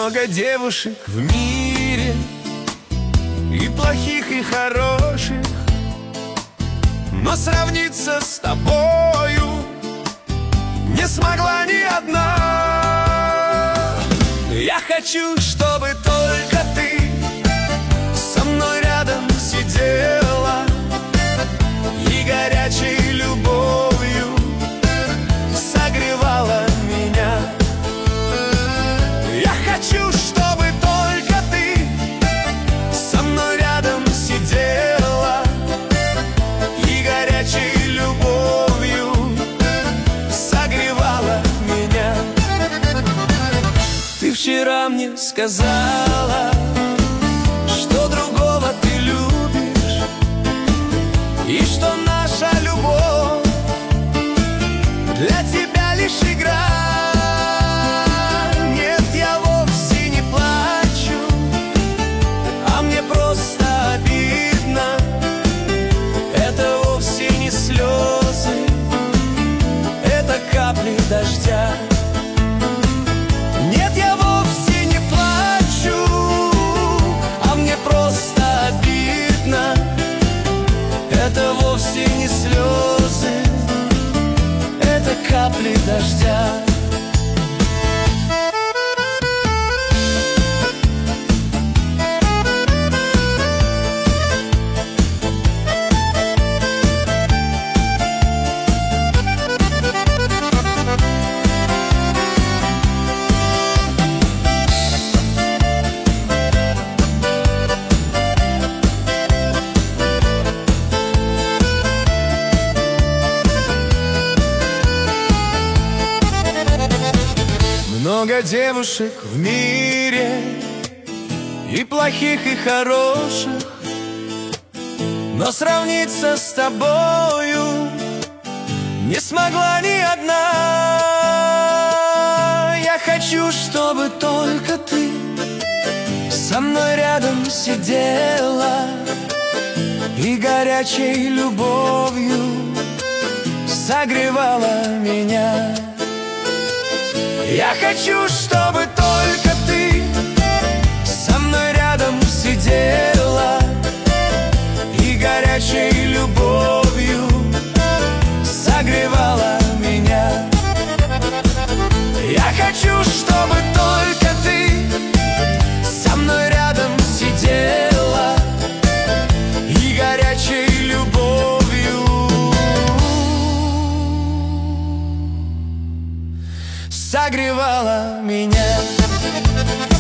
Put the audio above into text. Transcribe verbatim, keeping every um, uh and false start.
Много девушек в мире, и плохих, и хороших, но сравниться с тобою не смогла ни одна. Я хочу, чтобы только ты со мной рядом сидела и горячей любовью согревала меня. Я хочу, чтобы только ты со мной рядом сидела и горячей любовью согревала меня. Ты вчера мне сказала, что другого ты любишь, и что наша любовь для тебя лишь игра. Нет, я вовсе не плачу, а мне просто обидно. Это вовсе не слезы, это капли дождя. Нет, я вовсе не плачу, а мне просто обидно. Это вовсе не слезы, это капли дождя. Много девушек в мире, и плохих, и хороших, но сравниться с тобою не смогла ни одна. Я хочу, чтобы только ты со мной рядом сидела и горячей любовью согревала меня. Я хочу, чтобы только ты со мной рядом сидела и горячей любовью согревала меня. Я хочу, чтобы только ты со мной рядом сидела и горячей любовью согревала меня.